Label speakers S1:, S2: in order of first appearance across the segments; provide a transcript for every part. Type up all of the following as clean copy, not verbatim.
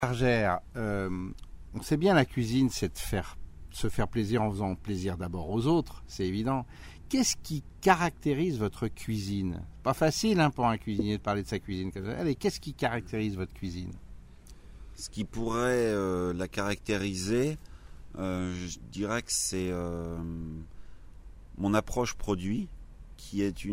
S1: Bergère, on sait bien la cuisine, c'est se faire plaisir en faisant plaisir d'abord aux autres, c'est évident. Qu'est-ce qui caractérise votre cuisine? Pas facile pour un cuisinier de parler de sa cuisine. Allez, qu'est-ce qui caractérise votre cuisine?
S2: Ce qui pourrait la caractériser, je dirais que c'est mon approche produit, qui est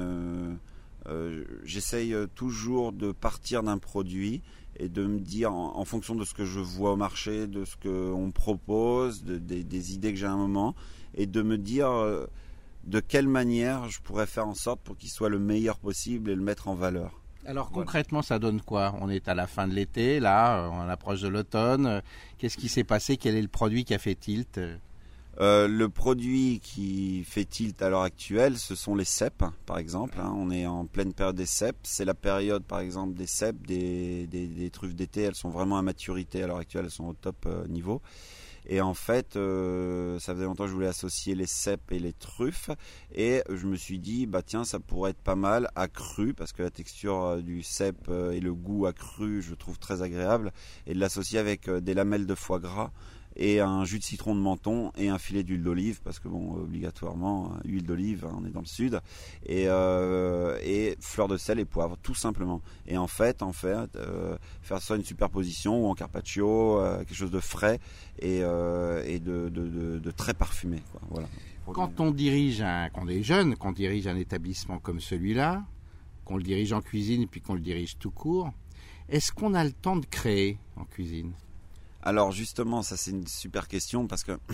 S2: j'essaye toujours de partir d'un produit et de me dire, en fonction de ce que je vois au marché, de ce qu'on me propose, des idées que j'ai à un moment, et de me dire de quelle manière je pourrais faire en sorte pour qu'il soit le meilleur possible et le mettre en valeur.
S1: Alors concrètement, ça donne quoi? On est à la fin de l'été, là, on approche de l'automne. Qu'est-ce qui s'est passé? Quel est le produit qui a fait tilt?
S2: Le produit qui fait tilt à l'heure actuelle, ce sont les cèpes, par exemple. On est en pleine période des cèpes. C'est la période, par exemple, des cèpes, des truffes d'été. Elles sont vraiment à maturité à l'heure actuelle. Elles sont au top niveau. Et en fait, ça faisait longtemps que je voulais associer les cèpes et les truffes. Et je me suis dit, tiens, ça pourrait être pas mal à cru, parce que la texture du cèpe et le goût à cru, je trouve très agréable. Et de l'associer avec des lamelles de foie gras et un jus de citron de menton et un filet d'huile d'olive, parce que obligatoirement, huile d'olive, on est dans le sud, et fleur de sel et poivre, tout simplement. Et en fait, faire ça une superposition ou en carpaccio, quelque chose de frais et de très parfumé, quoi. Voilà.
S1: Quand on est jeune, qu'on dirige un établissement comme celui-là, qu'on le dirige en cuisine et puis qu'on le dirige tout court, est-ce qu'on a le temps de créer en cuisine?
S2: Alors justement, ça c'est une super question, parce que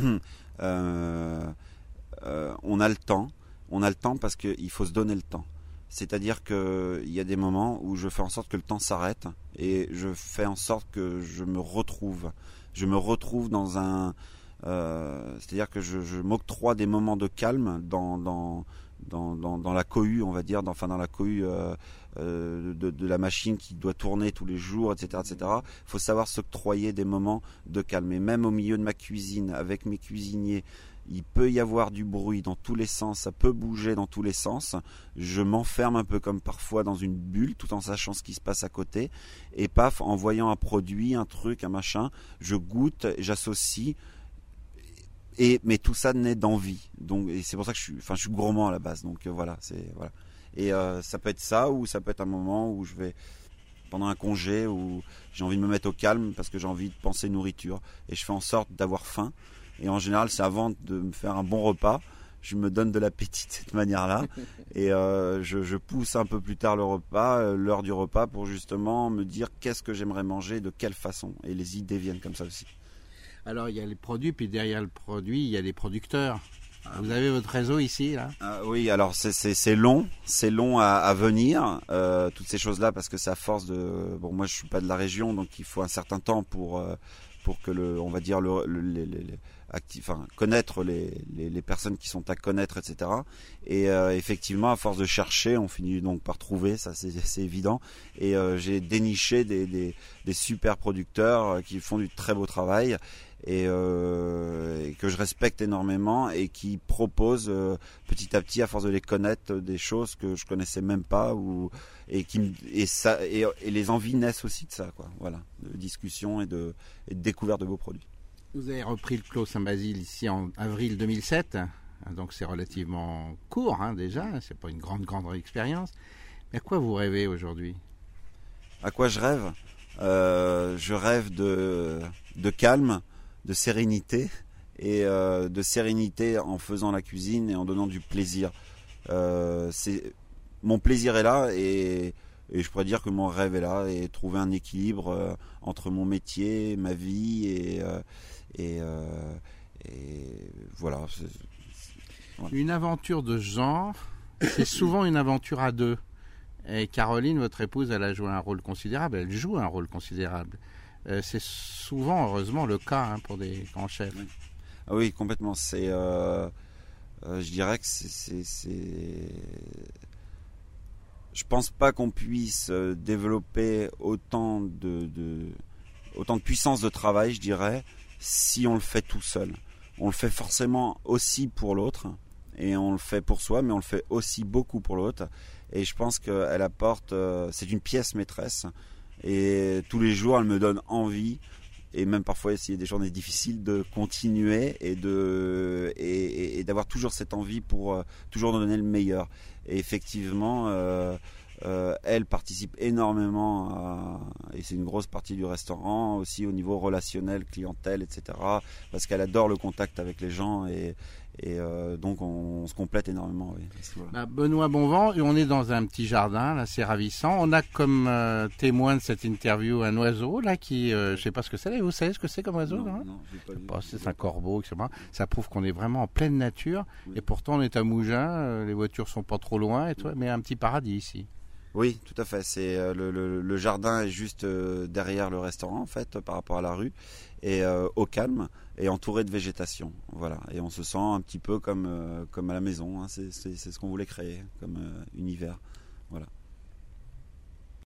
S2: on a le temps. On a le temps parce qu'il faut se donner le temps. C'est-à-dire qu'il y a des moments où je fais en sorte que le temps s'arrête et je fais en sorte que je me retrouve. Je me retrouve dans un... c'est-à-dire que je m'octroie des moments de calme dans la cohue, on va dire, dans la cohue de la machine qui doit tourner tous les jours, etc., etc. Il faut savoir s'octroyer des moments de calme. Et même au milieu de ma cuisine, avec mes cuisiniers, il peut y avoir du bruit dans tous les sens, ça peut bouger dans tous les sens. Je m'enferme un peu comme parfois dans une bulle, tout en sachant ce qui se passe à côté. Et paf, en voyant un produit, un truc, un machin, je goûte, j'associe. Mais tout ça naît d'envie. Donc, et c'est pour ça que je suis gourmand à la base. Donc voilà. Et ça peut être ça, ou ça peut être un moment où je vais, pendant un congé, où j'ai envie de me mettre au calme parce que j'ai envie de penser nourriture. Et je fais en sorte d'avoir faim. Et en général, c'est avant de me faire un bon repas. Je me donne de l'appétit de cette manière-là. Et je pousse un peu plus tard le repas, l'heure du repas, pour justement me dire qu'est-ce que j'aimerais manger, de quelle façon. Et les idées viennent comme ça aussi.
S1: Alors il y a les produits, puis derrière le produit, il y a les producteurs. Vous avez votre réseau ici, là?
S2: Oui, alors c'est long à venir, toutes ces choses-là, parce que c'est à force de... Bon, moi je suis pas de la région, donc il faut un certain temps pour que on va dire connaître les personnes qui sont à connaître, etc. Et effectivement, à force de chercher, on finit donc par trouver, ça c'est évident. Et j'ai déniché des super producteurs qui font du très beau travail. Et que je respecte énormément, et qui proposent petit à petit, à force de les connaître, des choses que je connaissais même pas, et les envies naissent aussi de ça, quoi. Voilà, de discussion et de découverte de beaux produits.
S1: Vous avez repris le Clos Saint-Basile ici en avril 2007, donc c'est relativement court déjà, c'est pas une grande expérience. Mais à quoi vous rêvez aujourd'hui?
S2: À quoi je rêve? Je rêve de calme, de sérénité, et de sérénité en faisant la cuisine et en donnant du plaisir. Mon plaisir est là, et je pourrais dire que mon rêve est là, et trouver un équilibre entre mon métier, ma vie, et voilà.
S1: Voilà. Une aventure de ce genre, c'est souvent une aventure à deux. Et Caroline, votre épouse, elle joue un rôle considérable. C'est souvent, heureusement, le cas pour des grands chefs.
S2: Oui. Ah oui, complètement. Je dirais que je pense pas qu'on puisse développer autant de puissance de travail, je dirais, si on le fait tout seul. On le fait forcément aussi pour l'autre, et on le fait pour soi, mais on le fait aussi beaucoup pour l'autre. Et je pense qu'elle apporte, c'est une pièce maîtresse Et tous les jours, elle me donne envie, et même parfois s'il y a des journées difficiles, de continuer et d'avoir toujours cette envie pour toujours donner le meilleur. Et effectivement, elle participe énormément et c'est une grosse partie du restaurant, aussi au niveau relationnel, clientèle, etc. Parce qu'elle adore le contact avec les gens et donc on se complète énormément. Oui,
S1: Benoît Bonvent, et on est dans un petit jardin, là, c'est ravissant. On a comme témoin de cette interview un oiseau là qui, je sais pas ce que c'est. Vous savez ce que c'est comme oiseau?
S2: Non, j'ai pas vu.
S1: C'est un corbeau, etc. Ça prouve qu'on est vraiment en pleine nature. Oui. Et pourtant on est à Mougins, les voitures sont pas trop loin, et tout, mais un petit paradis ici.
S2: Oui, tout à fait. C'est le jardin est juste derrière le restaurant en fait, par rapport à la rue, et au calme et entouré de végétation. Voilà. Et on se sent un petit peu comme à la maison. Hein. C'est ce qu'on voulait créer comme univers. Voilà.